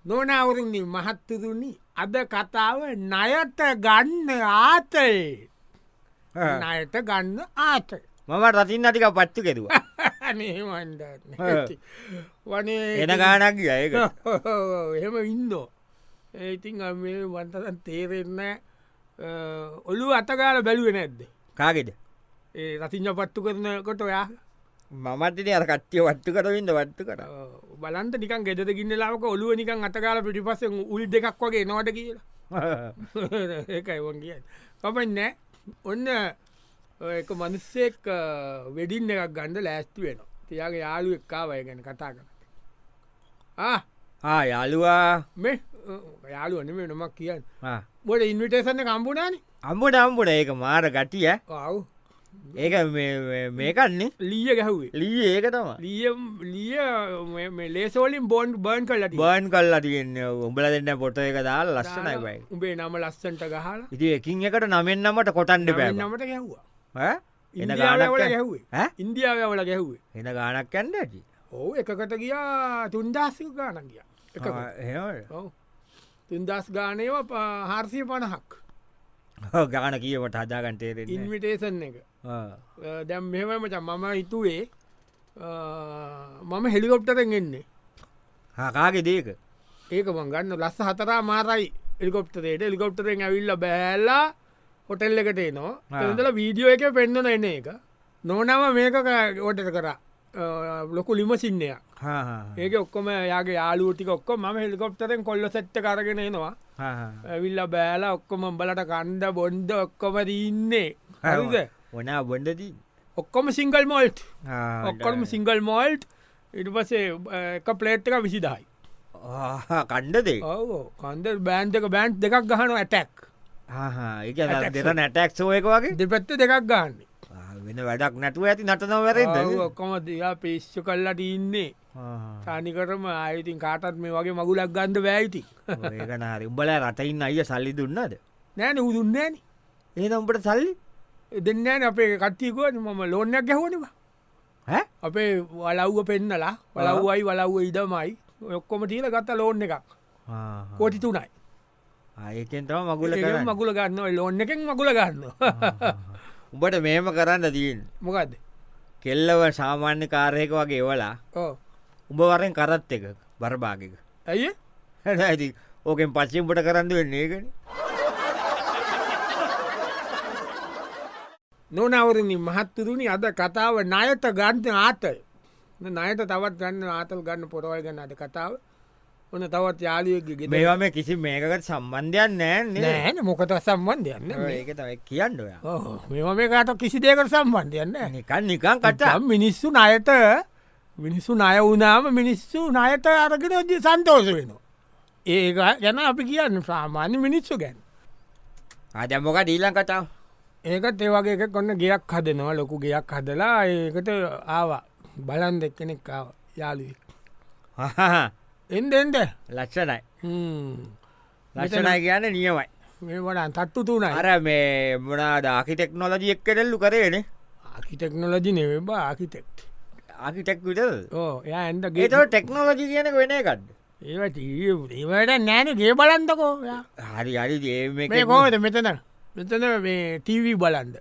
නොනවරණි මහත්තතුනි අද කතාව නයට ගන්න ආතල් නයට ගන්න ආත මම රතින් අටික පච්චු කෙරුව නේමන්ඩ වනේ එන ගානක් ඒක එහෙම ඉන්දෝ ඒඉතින් මේ වන්තතන් තේරෙන්න ඔලු අතගාල බැලුව නැද්ද කාගෙද ඒ රතිංජ පත්තු කරනකොට ඔයා මමටන අර කට්ටිය වට්ටු කරවිද වට්ටු කර බලන්ත නිකන් ගෙද ගින්නලාක ඔලුව නිකන් අතකාල පිටිපස උල් දෙකක් වගේ නොට කියලා ඒකයි ොන් කිය කමන්න ඔන්න එක මනුස්සෙක් වෙඩින්න එකක් ගණඩ ලෑස්තු වෙන තියාගේ යාලු එක්කාවය ගැන කතා කර යාළුවා මේ යාලුවන මේ නොමක් කියන්න බොඩ ඉන්විටේසන්න කම්පුනාන අම්බුට අම්බුට ඒක මාර ගටිය ආව් ඒක මේකන්නේ ලීය ගැහුවේ ලී ඒක තම ලිය ලේසෝලින් බොන්් බර්න් කල්ලට බර්න් කල්ලා තියන්න උඹල දෙන්න පොට එක දාල් ලස්සනයිබයි උබේ නම ලස්සන්ට ගහල ඉති එකින් එකට නමෙන් නමට කොටන්ඩ බෑ නමට ගැහ්වා එන ගානවල ගැහුවේ ඉන්දියාවල ගැහුවේ එන ගානක් කැන්ඩ ඇති ඕ එකකට ගියා තුන්දස්සක ගාන ගිය තුන්දස් ගානයව 450ක් ගාන කියවට හදාගන්ටේ ඉන්විටේසන් එක දැම් මෙමච මම හිතුවේ මම හෙලිකොප්ටරෙන් එන්නේ කාගේ දේක ඒක මං ගන්න ලස්ස හතරා මාරයි එලිකොප්ටරේට එලිකොප්ටරෙන් ඇවිල්ල බෑල්ලා හොටෙල් එකට නවා තදල වීඩියෝ එක පෙන්න්නන එන එක නොනම මේක ඕටට කර ලොකු ලිමසින්නයක් ඒක ඔක්කොම යාගේ යාලුටික ඔක්කො ම හෙලිකොප්ටරෙන් කොල්ල සැට්ට කරගෙන එනවා ඇවිල්ල බෑලා ඔක්කොම බලට කණ්ඩ බොන්්ඩ ඔක්කොම ඉන්නේ හරිද ඔනා බොඩදී ඔක්කොම සිංගල් මෝල්ට් ඔක්කොම සිංගල් මෝල්ට් ඉට පසේ එක පලේට් එක විසිදායි කණ්ඩදේ කන්ද බෑන්්ක බෑන්් දෙකක් ගහන ඇටැක් ඒ දෙර නැටැක් සෝයක වගේ දෙපැත්ත දෙකක් ගන්න වෙන වැඩක් නැතුව ඇති නටනව වැරද ඔක්කොම දයා පේශ්ෂ කල්ලට ඉන්නේ සානිකරම අයිතින් කාටත් මේ වගේ මගුලක් ගන්ධ වැෑයිති ඒකනහරි උඹල රටයින්න අය සල්ලි දුන්නද නෑන උදුන්නේන ඒ උඹට සල්ලි දෙන්නෑන අපේ කට්ටිකුව මම ලෝනයක් ගැහෝනවා අපේ වලව්ව පෙන්නලා වලව්වයි වලව්ව ඉඩමයි ඔක්කොම තිීල ගත්ත ලෝන්න එකක් කෝටි තුනයි ආයකෙන් තම මගුල මගුල ගන්න ලෝන්න එකෙන් මගුල ගන්න උඹට මේම කරන්න දීන් මොකක්ද කෙල්ලව සාමාන්‍ය කාරයක වගේ වලා උඹ වරෙන් කරත් එක බරභාගක ඇයි ඇති ඕකෙන් පච්චිම්පට කරන්න වෙන්නේ ඒකන නොනවරණි මහත්තතුනි අද කතාව නයට ගන්ත ආතල් නයට තවත් ගන්න ආතල් ගන්න පොරවල් ගන්න අද කතාව ඔන්න තවත් යාලියගේ මේවා මේ කිසි මේකට සම්බන්ධයක් නෑ නෑන මොකට සම්බන්ධයන්න ඒක තයි කියන්න මෙම මේකට කිසි දේකට සම්බන්ධයන්න නිකන් නිකන් කටා මිනිස්සු නයට මිනිස්සු නය වුනාම මිනිස්සු නයට අරගෙන ඔජ සන්තෝස වෙනවා ඒක ගැන අපි කියන්න සාමාන්‍ය මිනිස්සු ගැන ආදැමොක ඩීලන් කතාව ඒකත් ඒවගේ එක කොන්න ගයක් හදනවා ලොකු ගයක් හදලා ඒකට ආවා බලන් දෙක්කෙනෙක් ආව යාලුවෙක් එන්ඩ එන්ඩ ලක්ෂණයි ලක්ෂණයි කියන්න නියමයි මේ වඩා තට්ටු තුන අර මේ මොනාද ආකි ටෙක්නෝලජි එක් කෙරෙල්ලු කරේන ආකි ටෙක්නෝලජි නෙවෙබ ආකිටෙක්් ආකිටෙක් විට ඕ ය ඇන්ද ගේට ටෙක්නෝලජි කියන වෙන එකක්ද ඒට ඒවට නෑන ගේ බලන්තකෝ හරි හරි මේ කෝද මෙතන මෙතන මේ ටීවී බලන්ද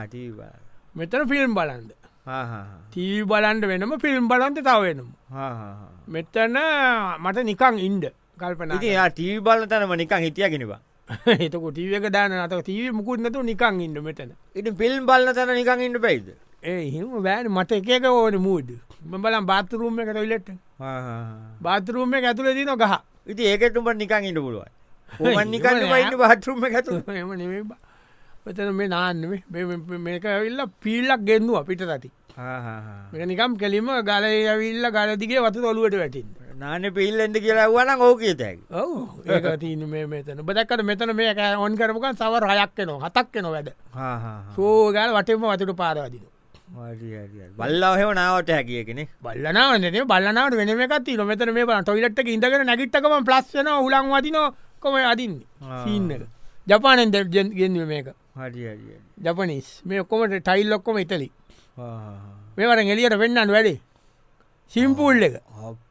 මෙතන ෆිල්ම් බලන්ද ටීවී බලන්ඩ වෙනම ෆිල්ම් බලන්ත තවවෙනම් මෙතන මට නිකං ඉන්ඩ කල්පන ටීවී බල තනම නිකං හිටියගෙනවා එතක ටීවක දාන අත ටීව මුකුත්නතු නිකං ඉන්න මෙතන ඉට ෆිල්ම් බලන්න තන නිකං ඉන්න පයිද ඒහිම බෑන මට එකක ඕන මූඩ් බලම් බාතරුම් එක ටොයිලෙට් බාතරුම් එක ඇතුල දින ගහ ඉති ඒකටුම නිකං ඉන්න පුළුවන් ඕමන් නිකන්න ඉන්න බාතරුම් ඇතු එම නෙ මෙතන මේ නාන්න මේක ඇවිල්ල පීල්ලක් ගෙන්නවා පිට රටි මේ නිකම් කෙලිම ගල ඇවිල්ල ගලදිගේ වතු ඔලුවට වැටින් නාන පිල්ලෙන්ද කියලා වන ඕක තැ ඔව ඒක තින මේ මෙතන බදක්කට මෙතන මේ ඔන් කරමකන් සවර හයක්කනවා හතක්කන වැඩ සෝගල් වටම වතුට පාරවදින බල්ලාහෙම නාවට හැකියකෙනෙ බල්ලනාවන්නේ බල්ලනාවට වෙන එකත් නොමතන මේ ටොයිලට්ක ඉඳගෙන නැගිට්ටකම ප්ලස්සන උලන් වදින කොම අදින්න සීන්නක ජපානෙන් ගෙන්ව මේක ජපනිස් මේ ඔක්කොමට ටයිල් ලොක්කොම ඉතලි මේවට එලියට වෙන්නන්න වැඩේ සිම්පූල් එක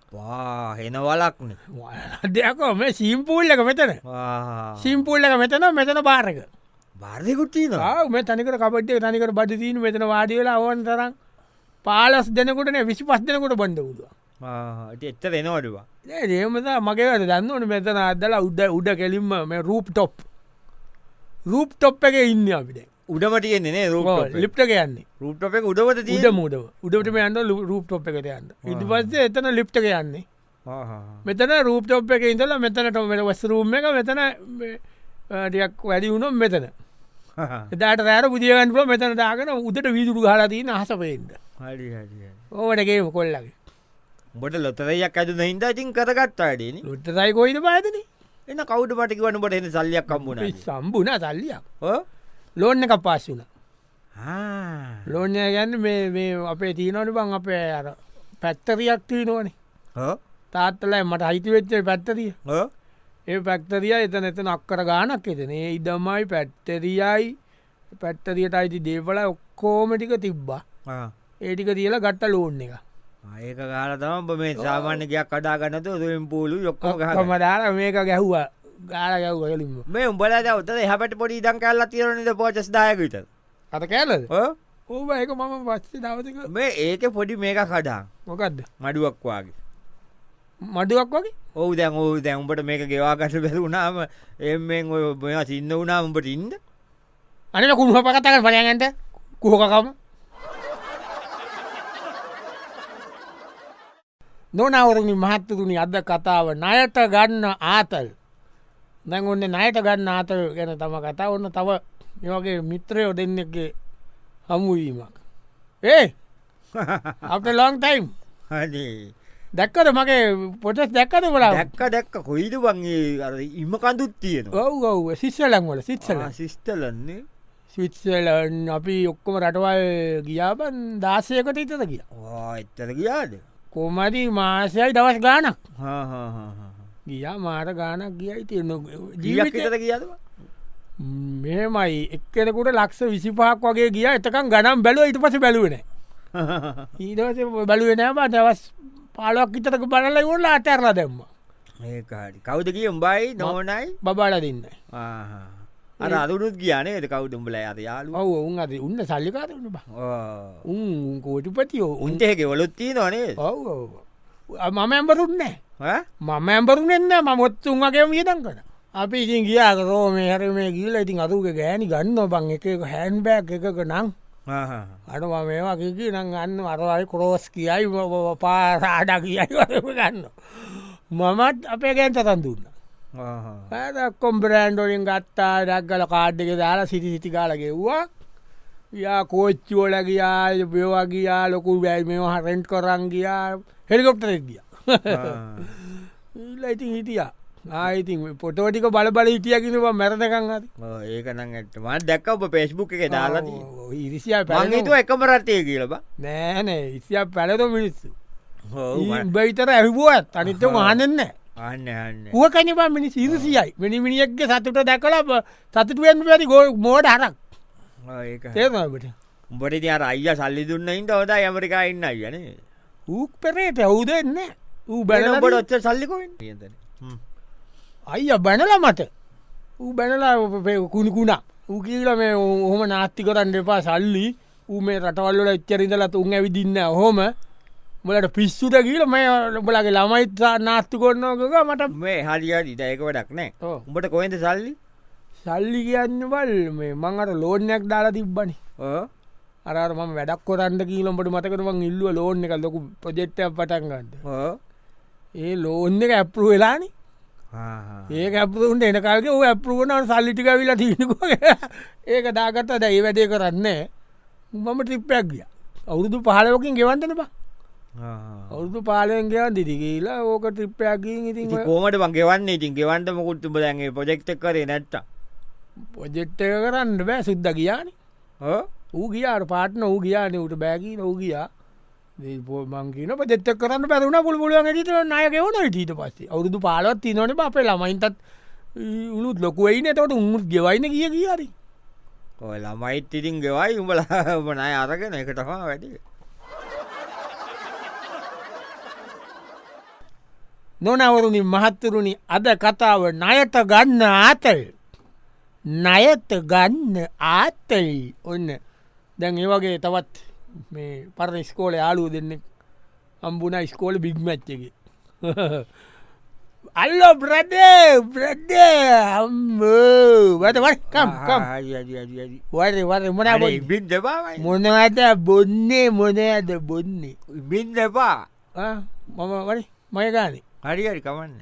වා හෙන වලක්න දෙයකෝ මේ සීම්පූල් එක මෙතන සීම්පූල් එක මෙතන මෙතන පාරක බාර්ධකුට්ටින මේ තනිකට කපටේ තනිකට බඩ තිීන මෙතන වාඩිවෙලා අවන් තරම් පාලස් දෙනකුටන 25 දෙනකොට බන්ඩ උදවා එච්ච දෙනවටවා ඒමත මගේට දන්නවන මෙතන අදලා උඩ කෙලින්ම මේ රූප් ටොප් රූප් ටොප් එක ඉන්න අපිට උඩමට කියන්නේ ලිප්ට කියන්නේ රූප්ටප එක උඩමට ඊට මුඩව උඩට මේ අන්න රූප් ටොප් එකට යන්න ඉට පස්සේ එතන ලිප්ට යන්නේ මෙතන රූප් ටොප් එක ඉඳලා මෙතනට මෙ වස්රූම් එක මෙතන ටියක් වැඩි වුණොම් මෙතන එදාට රෑර පුදියගන්පුල මෙතන දාගෙන උදට වීදුරු හලාතින අහසපයෙන්ට ඕටගේම කොල්ලගේ බොට ලොතරයක් ඇතු හින්ද ඉතින් කරගත්තාඩන ලොට්ටසයි කොයිද පාතන එන්න කවුට පටික වන බට එන සල්ලියක් කම්බුණ සම්බුණ සල්ලියක් ලෝන්න එක පාස්සුන ලෝන්ය ගැන්න මේ අපේ තියනවන බං අපේ අර පැත්තරියක් තියනවනේ තාත්තලයි මට අයිති වෙච්චේ පැත්තරිය ඒ පැක්තරිය එතන එතන අක්කර ගානක් එතන ඒ ඉදමයි පැත්තරියයි පැත්තරියට අයිති දේපල ඔක්කෝමටික තිබ්බා ඒටික තියලා ගට්ට ලෝන්න එක ඒක ගාල තම මේ සාමාන්‍යකයක් කඩාගන්නත ම් පූලු යොක්කම මදාර මේක ගැහ්වා ගාල ගැව් ගලින්ම මේ උඹල දවත හැපට පොඩි දන් කල්ල තිරනද පෝචස් දායකට අත කෑලද ඕබ ඒක මම පස්සේ දවතික මේ ඒක පොඩි මේක කඩා මොකක්ද මඩුවක්වාගේ මඩුවක් වගේ ඔහු දැන් ඔහු දැන් උඹට මේක ගෙවාගට බැරුණාම එමෙන් ඔය මෙයා සින්න වුණා උඹට ඉන්න අනිල කුණුහ පකතක පලයගන්ට කුහකකම නොනවරනි මහත්තතුනි අද කතාව නයට ගන්න ආතල් දැන් ඔන්න නයට ගන්න ආතල් ගැන තම කතා ඔන්න තව ඒවගේ මිත්‍රයෝ දෙන්නෙක්ගේ හමුවීමක් ඒ අප ලොං ටයිම් දැක්කද මගේ පොටස් දැක්කද බලා දැක්ක කොයිද වන්ගේ ඉම කඳුත් තියෙන ඔව් ඔව් සිස්සලන් වල සිස්සල සිිස්ටලන්නේ ස්විත්සලන් අපි ඔක්කොම රටවල් ගියාබන් දාසයකට ඉතද කිය එත්තර ගියාද කොමදී මාසයයි දවස් ගානක් ගියා මාර ගානක් ගියයි තියන ජීවිතර කියද මෙමයි එක්කෙනකුට ලක්ෂ 25ක් වගේ ගිය එතකම් ගනම් බැලුව ඉට පස බැලුවන ඊදවස බලුවනෑම දවස් පාලක් ඉතක බලල ඔොල්ල අතරලා දෙම්ම ඒකාඩි කවුද කිය උඹයි නොනයි බබාල දෙන්න අර අදුනුත් කියනේ කවුදුම්ඹල අද යාලු ඔව උන් අද උන්න සල්ලිකාරන්න බ උන් කෝටිපතියෝ උන්ටේක ඔලොත්තිී නොනේ ඔව මම ඇම්බරුන්නෑ මම ඇම්බරුනෙන්න මොත්තුන් වගේ වියදන් කන අපි ඉතින් ගියා රෝම හර මේ ගීල ඉතින් අරුක ගෑනි ගන්න බං එක හැන් බෑක් එකක නම් අඩ මේවා කිකි නං ගන්න අරවයි කරෝස් කියයි පාරාඩ කියයි ගන්න මමත් අපේ ගෑන් තරන් දුන්න කොම්බරෑන්ඩෝලින් ගත්තා ඩක්ගල කාඩ්ඩක දාලා සිටි සිටි කාලගෙව්වා යා කෝච්චුවල ගියා බයවා ගියා ලොකු බැයි මේ හරෙන්ට් කරන් ගියා හෙලිකොප්ටරෙක් ගිය ඉල්ලයිතින් හිටියා ආයිතින් පොටෝටික බල හිටියකිනව මැරණකං අද ඒකනං ඇටම දැක්ක ඔබ පේස්්බුක් එක දාලා ඉරිසිය පැතු එකම රටය කියලබ නෑනෑ ඉසිය පැලත මිනිස්සු බයිතර ඇහිබුවත් අනිත මහනෙන්න අන්න ුව කනිබා මිනිස් ඉරිසියයි මිනිමිනිියක්ගේ සතුට දැකලා සතුටුවෙන් වැරි ගෝ මෝඩ හරක් තේමට උඹට අර අයිය සල්ලි දුන්න ඉට හොද ඇමරිකා ඉන්න අයන ඌක් පෙරේට හවුද එන්න ඌ බැලබට ඔච්ච සල්ලිකො අයිය බැනල මට ඌ බැනලා කුණිකුණා ඌ කියල මේ ඔහොම නාස්ති කරන්න එපා සල්ලි ඌ මේ රටවල්ල එච්චරිදලත් උන් ඇවිදින්න හොම බලට පිස්සුට කියල මේ බලගේ ළමයිත් නාස්ති කොන්නෝක මට මේ හරිියරි දයක වැඩක් නෑ උඹට කොයිද සල්ලි සල්ලි කියන්න බල් මේ මං අර ලෝනයක් දාලා තිබ්බනි අර ම වැඩක් කොරන්ට කියීලොට මතකරම ඉල්ලුව ලෝන එක ලොකු ප්‍රජෙක්්ටයක් පටන්ගන්න ඒ ලෝන්න එක ඇප්රු වෙලානි ඒක ඇපරුන්ට එනකාල්ගේ ඕ ඇපරුවන සල්ලිටික විලා තිීනක ඒක දාගත්ත දැයි වැඩේ කරන්නේ මම ටිප්පයක් ගිය අවුරුදු පහලෝකින් ගෙවන්ටන බා අවුදු පාලයෙන් ගෙවන් දිදි කියලා ඕක ත්‍රිප්පයක්ගින් ඉතින් කෝමට වගේවන්නේ ඉතින් ගෙවන්ට මුකුත්තුම දැන්ගේ පොජෙක්්ට කරේ නැට්ට පොජෙට්ට එක කරන්න බෑ සුද්ද කියාන ඌ ගියාට පාටන ඌ ගියාන උට බෑකී නොව ගියා මංකින පෙත්ත කරන්න පැරුණ පුළපුළුවන් ට නයගවන ටීට පස්සේ අවුරුදු පාලත් තිනවන අපේ ළමයින්තත් උළුත් ලොකුවයි නතවට උමුත් ගෙවයින කිය කියරි ඔය ළමයිත් ඉතින් ගෙවයි උඹල බනය අරගෙන එකටවා වැඩි නොනවරුණි මහත්තරුණි අද කතාව ණයට ගන්න ආතල් ණයට ගන්න ආතල් ඔන්න දැන් ඒවගේ තවත් මේ පරණ ස්කෝල යාලුව දෙන්න අම්බුණ ස්කෝල බිග්මච්චගේ අල්ලෝ බ්‍රඩ බ්‍රඩ වටකම් මොනවද බොන්නේ මොනයද බොන්නේ බින්දපා මම වරි මයගානේ හරිහරි කමන්න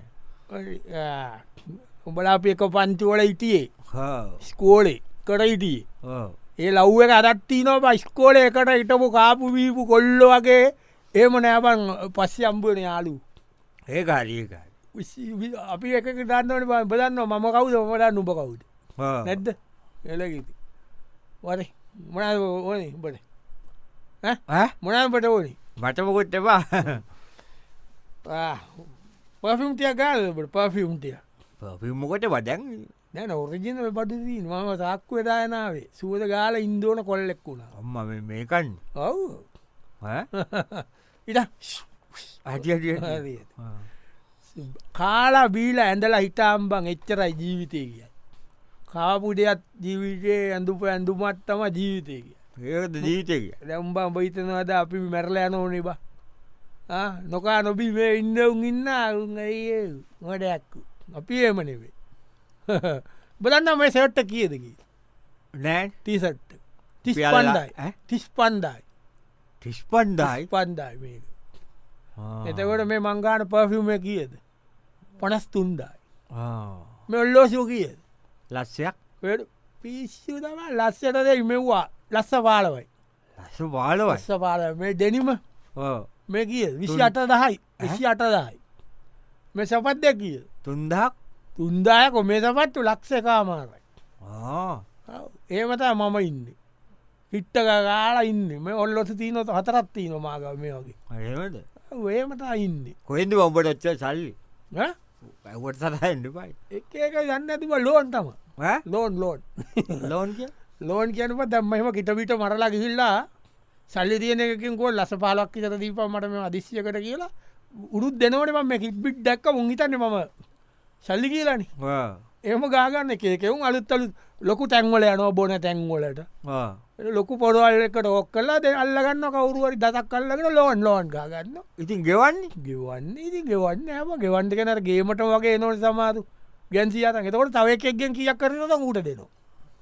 උඹලාප එක පන්තිවල ඉටියේ ස්කෝලේ කට ඉටියේ ඒ ලව්ව එක අදත්ති නො ස්කෝල එකට ඉටපු කාපු වීපු කොල්ලො වගේ ඒම නෑබන් පස්සි අම්බුවන යාලු ඒ හරික අපි එක දන්නවන බදන්න මම කවුද මට නුබ කවුද නැද්ද එලගති වර මොන ඕන බට මොනපට ඕනි මටමකොට් එපා පෆිම්ටිය ගාලට පෆිම්ටිය පිම්මකොට වඩැන් නැන ඔරිජිනල් පටදී මම සක්ව දායනාවේ සුවද ගාල ඉන්දෝන කොල්ලෙක් වුණා අම්ම මේකන්න ඔව් ඉට කාලා බීල ඇඳලා හිතාම්බන් එච්චරයි ජීවිතය කිය කාපුඩයක් ජීවිතය ඇඳුප ඇඳුමත් තම ජීවිතය කිය ඒද ජීවිතය දැම්බම් බහිතනවාද අපි මැරල යන ඕනේ බා නොකා නොබී මේ ඉන්න උන් ඉන්න ගොඩයක්කු අපි ඒමනෙවේ බලන්න මේ සෙවට්ට කියදකි නෑ තිසට්ට තිස් පන්දයි තිස් පන්දයි තිස් පන්දායි පන්දයි මේක එතකොට මේ මංගාන පෆිම කියද 53යි මේ ඔල්ලෝසෝ කියද ලස්සයක් පිස්සු තම ලස්සටද මෙව්වා ලස්ස පාලවයි ලස්ස පාලව ලස්ස පාල මේ දෙනිම මේ කිය 28 28යි මේ සපත් දෙ කිය තුන්දක් තුන්දායක මේ සපත්තු ලක්ෂකාමාරයි ඒමතා මම ඉන්න හිට්ටක ගාලා ඉන්න මේ ඔල්ලොස තිීනොත හතරත්තිී නොමාග මේ වගේ ඒමද ඒමතා ඉන්න කොහෙද ඔබට ඔච්ච සල්ලි ඇවට සතහෙන්ඩ පයි එක එක යන්න ඇතිව ලෝන් තම ලෝන් ලෝන් ලෝන් ලෝන් කියනප දැම්මම කිටවිට මරලා ගිහිල්ලා සල්ලි තියන එකකින්කෝ ලස පාලක් චත දීප මට මේ අදිශ්‍යකට කියලා උරුත් දෙනවට මේ කිට්බිට් දැක්ක මුංහිතන්න මම සල්ලි කියලනි එම ගාගන්න එකෙවුන් අලුත්තලු ලොකු තැන්වල යනෝ බොන තැන්වලට ලොකු පොඩවල්ලකට ඔක් කලා දෙ අල්ලගන්න කවරුවරි දතක් කල්ලගෙන ලෝන් ලෝන් ගන්න ඉතින් ගෙවන්නේ ගෙවන්නේ ඉති ගෙවන්න ඇම ගෙවන්ට කෙනට ගේමට වගේ නොට සමාතු ගැන්සිි අත එතකොට තව එකක්ගෙන් කියක් කරනද ඌට දෙනවා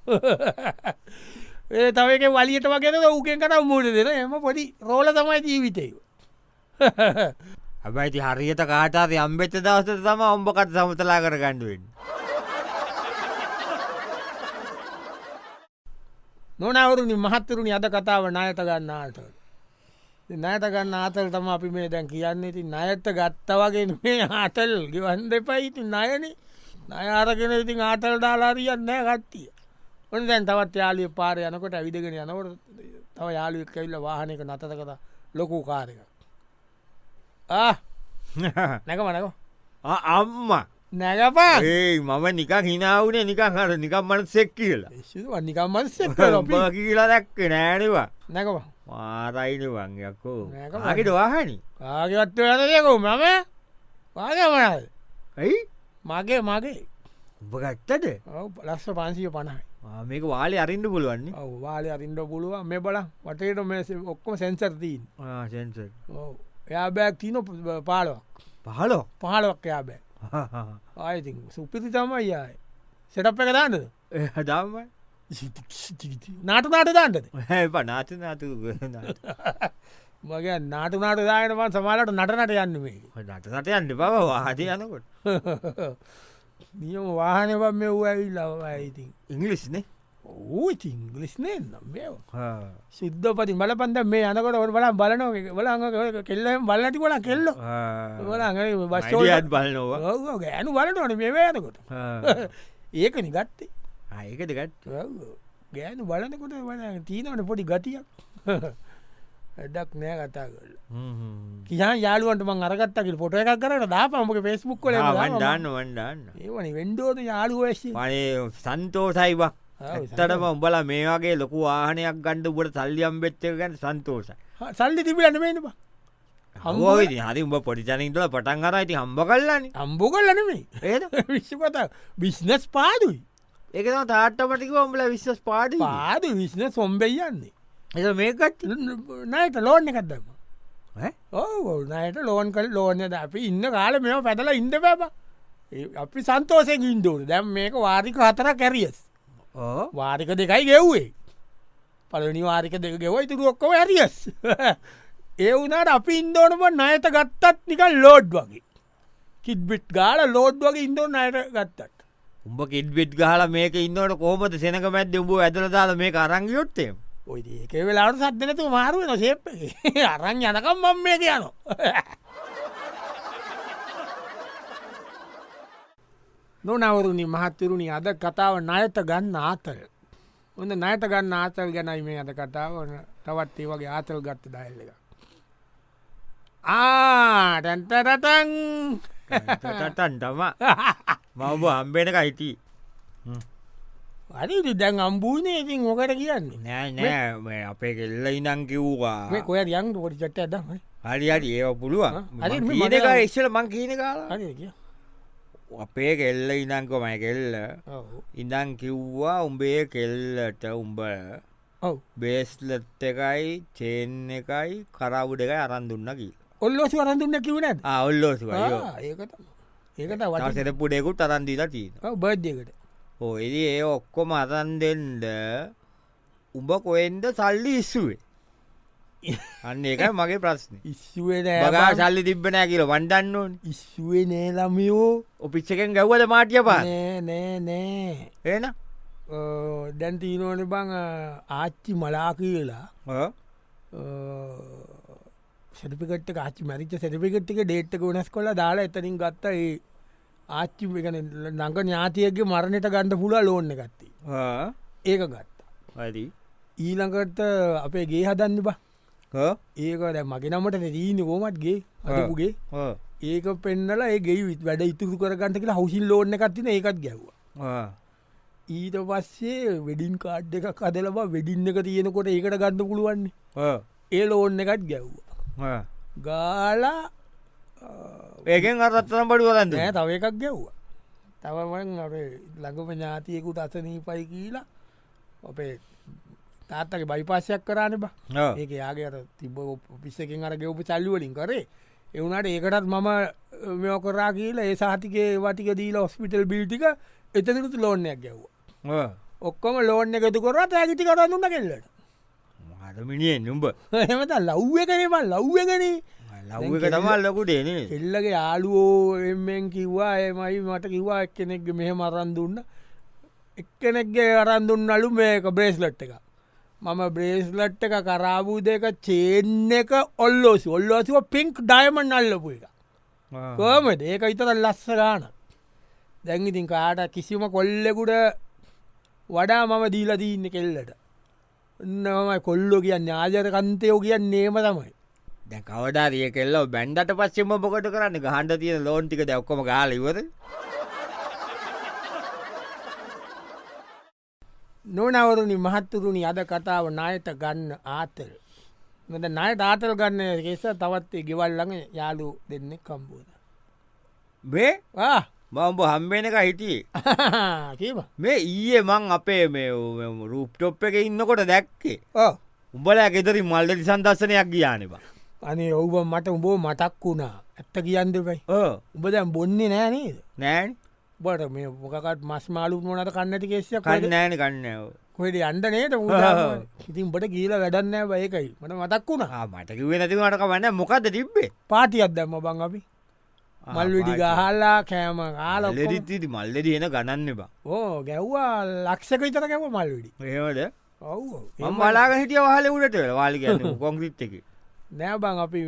ඒ තවක වලියට වගේ ඌකෙන් කට මූට දෙන එම පොඩි රෝල තමයි ජීවිතය හැබයිති හරියට කාටාද අම්බෙච්ච දවසට තම ඔම්බකට සමතලා කර ගණ්ඩුවෙන් නොනවරුණි මහත්තරුණි අද කතාව ණයට ගන්න ආතල් ණයට ගන්න ආතල් තම අපි මේ දැන් කියන්නේ ති ණයට ගත්ත වගේ මේ ආතල් ගෙවන්න එපා ඉතින් ණයනේ ණය අරගෙන ඉතින් ආතල් දාලා හරියන්නේ නැහැ කට්ටිය ඔන්න දැන් තවත් යාළුවෙක් පාරේ යනකොට ඇවිදගෙන යනකොට තව යාළුවෙක් ඇවිල්ලා වාහනයක නතර කරලා ලොකු කාර් එකක් නැගම නැගම අම්මා නැගපා ඒ මම නිකක් හිනාවුනේ නිකක් හර නිකම් මනසෙක් කියලා නිකම් මනසෙක් කියලා දැක්ක නෑනවා නැගම මාරයිනවන් යකෝ ආගෙට වාහනි ආගත්ව යනයකෝ මම වාගමනද ඇයි මගේ මගේ උඹ ගත්තද ලස්ස 550යි මේක වාලේ අරින්ඩ පුළුවන්නේ වාලේ අරින්ඩ පුළුව මේ බල වටේට මේ ඔක්කොම සැන්සර්තීන් සෙන්ස එයා බෑක් තියන පාලවක් පහලොක් එයා බෑ ආයති සුපිති තමයි යාය සෙටප් එක දාන්නද හදාම නාට නාට දාන්නද නාත නාතු මගේ නාට නාට දායනවන් සමාලට නටනට යන්න මේ නටනට යන්න බව වාහද යනකොට නියම වාහනව මේ වූඇවිල්ලව ඉතින් ඉංගලිස්නේ ඕ ඉංගලිස්නේ නම් සිද්ධ පති බල පන්ද මේ යනකොට ඔට බල බලන බල කෙල්ලම් බලනටි කොල කෙල්ල බස්ෝත් බලනවා ගෑනු බලනවන මේ යනකොට ඒකනි ගත්තේ ඒකද ගත් ගෑනු බලනකොට වන තිීනවන පොඩි ගතියක් ඩක් නෑ කතා කල කියා යාලුවන්ට මං අරගත්තක පොට එකක් කරට දාපමක ෆෙස්බුක් කල වන්ඩන්න වන්ඩන්න ඒවනි වෙන්ඩෝද යාලුවශ පනේ සන්තෝසයිවා ඇත්තටම උඹල මේ වගේ ලොකු වාහනයක් ගණ්ඩ බට සල්ලියම් බෙච්ච ගැන සන්තෝස සල්ලි තිබිලන්න මේනවා හෝයි හරි උඹ පොඩිචනින්ටල පටන් අර ඇති හම්බ කල්ලන අම්බෝ කල්ලනමේ ඒද විශ්කත බිස්නස් පාදුයි ඒකම තාට්ටපටික ඔම්බල විශ්වස් පාඩි පාද විශ්න සොම්බෙයන්නේ එ මේකත් නයට ලෝන එකක්දම ඕ නයට ලෝන් කල් ලෝනද අපි ඉන්න කාල මෙම පැදල ඉන්න බැබ අපි සන්තෝසයෙන් ඉන්දුවන දැම් මේක වාරික හතර කැරියස් වාරික දෙකයි ගෙව්වේ පලනි වාරික දෙක ගෙව ඉතුරු ඔක්කොව ඇරියස් ඒ වුනාට අපි ඉන්දෝනම නයට ගත්තත් නිකල් ලෝඩ් වගේ කිඩ්බිට් ගාල ලෝඩ් වගේ ඉන්දෝ නයට ගත්තත් උඹ කිඩ්බිට් ගහල මේක ඉන්නවට කෝමත සෙනක මැද උඹ ඇදල දාල මේ අරංගියොත්තේ ඔය ඒක වෙලාට සද්දනතු මාරුවෙන සේප්ප අරං යනකම් මම් මේ යනවා නොනවරුණි මහත්තරුණි අද කතාව ණයට ගන්න ආතල් ඔන්න ණයට ගන්න ආතල් ගැනයි මේ අද කතාව තවත් ඒ වගේ ආතල් ගත්ත ඩයිල් එක ටැන්ටරටන් ටන්ටම මවබ හම්බෙනක හිටී අරි දැන් අම්බූනේ ඉතින් මොකට කියන්නේ නෑ නෑ අපේ කෙල්ල ඉනං කිව්වා කොය යන් ොට චට ඇදම හරි හරි ඒ පුළුවන් මනක එක්ෂල මං කියන කාල අපේ කෙල්ල ඉනංකොමයි කෙල්ල ඉඳං කිව්වා උඹේ කෙල්ලට උඹ බේස්ලත් එකයි චේන් එකයි කරාවු දෙකයි අරන් දුන්න කී ඔල්ලෝසි අරන්දුන්න කිවන ඔල්ලෝසි ඒකට ඒකට සෙරපු දෙකුත් අරන්දිීලා tii බර්්යකට ඔයදි ඒ ඔක්කොම අරන් දෙන්ඩ උඹ කොෙන්ද සල්ලි ඉස්සුවේ අන්න ඒකයි මගේ ප්‍රශ්න ඉස්සුවේ සල්ලි තිබෙනෑ කියල වන්ඩන්න ඕන ඉස්සුවේ නේලමියෝ ඔපිච්චකෙන් ගැව්වද මාටිය පා නෑ ඒන දැන්තිීනෝන බං ආච්චි මලා කියලා සැටිකට් ආච්චි මරිච සැටිකට්ක ඩේට්ක වෙනස් කොල දාලා එතනින් ගත්ත ඒ ආච්චි නඟ ඥාතියගේ මරණයට ගණඩ පුලා ලෝන්න ගත්තේ ඒක ගත්තා හරි ඊළඟට අපේ ගේ හදන්න බා ඒක දැ මගේ නමට දීන කෝමත්ගේ අදපුගේ ඒක පෙන්නල ඒගේ විත් වැඩ ඉතුරු කරගන්නට කියලා හවසිල් ලෝන්න එකත්තින ඒකත් ගැව්වා ඊට පස්සේ වෙඩින් කාඩ් එකක් අදලබ වෙඩින්න එක තියෙනකොට ඒකට ගන්න පුළුවන්නේ ඒ ලෝන්න එකත් ගැව්වා ගාලා ඒකෙන් අරත්තන බඩු වලන්න නෑ තව එකක් ගැව්වා තවමන් ළඟම ඥාතියකුට අසනී පයි කියලා අපේ තාත්තක බයිපාසයක් කරන්න බා ඒක යාගේ තිබ පිස්සකින් අර ගෙවපු චල්ලිවලින් කරේ එවුණට ඒකටත් මම මෙෝ කරා කියලා ඒ සාතිකේ වටික දීලා ඔස්පිටල් බිල්ටික එතනකුතු ලෝන්නයක් ගැව්වා ඔක්කොම ලෝන්න එකතු කරත් ඇගිටි කරන්නුන්න කෙල්ලට මිනිියෙන් නුම්ඹ එමත ලව්ව කරේ බල් ලව්වගනේ ලව්ක තමල් ලකුටේන එල්ලගේ යාලුවෝ එෙන් කිව්වා එමයි මට කිව්වා එක් කෙනෙක්ගේ මෙහ මරන් දුන්න එක්කෙනෙක්ගේ අරන් දුන්නලු මේක බ්‍රේස්ලට් එක මම බ්‍රේස්ලට් එක කරාබූ දෙක චේන්න එක ඔල්ලෝසි ඔල්ලෝසිව පින්ක් ඩයමන් අල්ලපු එක කෝමට ඒක ඉතර ලස්ස ගාන දැංගිතින් කාට කිසිම කොල්ලෙකුට වඩා මම දීලා දීන්න කෙල්ලට නමයි කොල්ලෝ කියන්න ආජර කන්තයෝ කියන්න නේම තමයි දැ කවඩාරිය කෙල්ලෝ බැන්ඩට පස්සෙම බොකට කරන්න හන්ඩ තියෙන ලෝන්ටික දැක්කොම ගාලවද නොනවරුණි මහත්තුරුණි අද කතාව ණයට ගන්න ආතල් මෙද ණයට ආතල් ගන්න කෙස තවත්තේ ගෙවල්ලඟ යාලු දෙන්න කම්බෝද මේ මඹ හම්බෙන එක හිටියේ කීම මේ ඊයේ මං අපේ මේ රූප්ටොප් එක ඉන්නකොට දැක්කේ උඹල ගෙදරි මල්ලදි සන්දස්සනයක් ගියානවා අනේ ඔව්ව මට උඹෝ මතක් වුණා ඇත්ත කියන්නපයි උඹ දැම් බොන්නේ නෑනේද නෑන් බට මේ මොකත් මස් මාලු මොනට කන්නති කෙසිය කන්න නෑන කන්නව කොයිට අන්ඩ නේට ඉතින් බට කියල වැඩන්නෑ බයකයි මට මතක් වුණා මට කිවේ නැතිවටක වන්න මොකද තිබ්බේ පාතියක් දැම්ම බං අපි මල්විඩි ගහල්ලා කෑම ආල ලෙරිත්ති මල්ලෙද එන ගණන්න බා ඕ ගැව්වා ලක්ෂක විතර ගැව මල්විඩි ඒවද ඔව් මම බලාග හිටිය වාල උඩට වාලි කොංග්‍රිට් එක නෑ බං අපි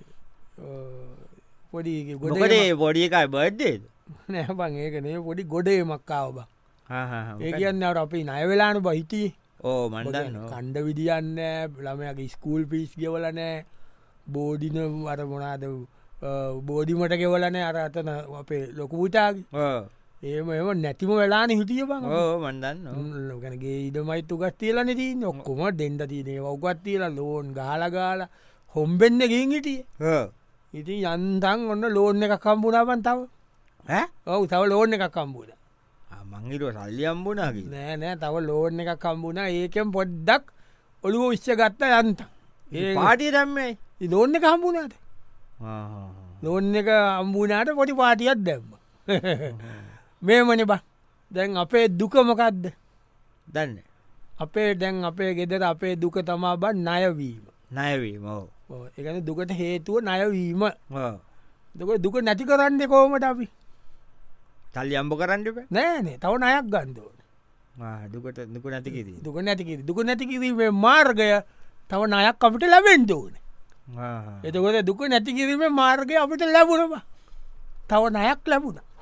පොඩි ගොඩේ පොඩි එකයි බඩ්ඩේ නෑ බං ඒකනේ පොඩි ගොඩේ මක්කාව බා ඒ කියන්නට අපි නයවෙලාන බහිටී ඕ මන්දන්න කණ්ඩ විදිියන්න ළමයගේ ස්කූල් පිස් ගෙවලනෑ බෝඩින අර මොනාද බෝඩිමට ගෙවලන අර අතන අපේ ලොකුපුටාගේ ඒම එම නැතිම වෙලාන හිටිය බං මන්දන්න ලොකනගේ ඉඩමයිතු ගස්තිීලන දී ඔක්කොම දෙන්ට තියනේ ඔගත්තිීල ලෝන් ගාලගාල හොම්බෙන්න ගෙන් හිටිය ඉතින් යන්තන් ඔන්න ලෝන එක කම්බුණාපන් තව ඔවු තව ලෝන එක කම්බුණ මංහිට සල්ලි අම්බුණකි නෑ තව ලෝන එක කම්බුණ ඒකෙන් පොඩ්ඩක් ඔළුව විශ්්‍ය ගත්ත යන්ත ඒ පාටිය දම්මයි ලෝන එක හම්බුණට ලෝන එක අම්බුණට පොඩි පාටියත් දැම්ම මේ මනි බා දැන් අපේ දුකමකක්ද දන්න අපේ දැන් අපේ ගෙදර අපේ දුක තමා බන් ණයවීම නයවීම එකන දුකට හේතුව ණයවීම දුක නැති කරන්න කෝමට අපි තල්ලි අම්ඹ කරන්න නෑනේ තව නයක් ගන්දෝන දුකට දුක නැතිකිද දුක නැතිකිද දුක නැතිකිරීමේ මාර්ගය තව නයක් අපිට ලැබෙන්ට ඕන එතකොට දුක නැතිකිරීමේ මාර්ගය අපිට ලැබුණම තව නයක් ලැබුණ